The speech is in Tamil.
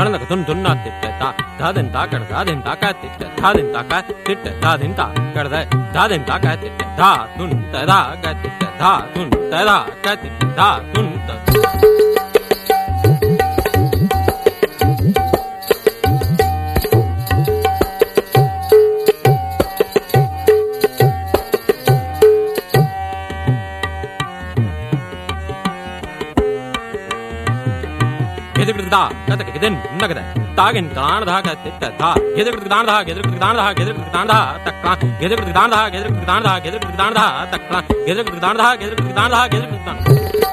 தனக்கு துன் துன்னா திட்ட தா தாதன் தா கட தாதன் தா கா திட்ட தாதன் தா கா திட்ட தாதன் தா கடத தாதன் தா கா திட்ட தா துன் ததா கா திட்ட தா துன் ததா கா திட்ட தா துன் த da kata kiden nagada tagen dan da ka titta da gedir dan da gedir dan da gedir dan da takla gedir dan da gedir dan da gedir dan da takla gedir dan da gedir dan da gedir dan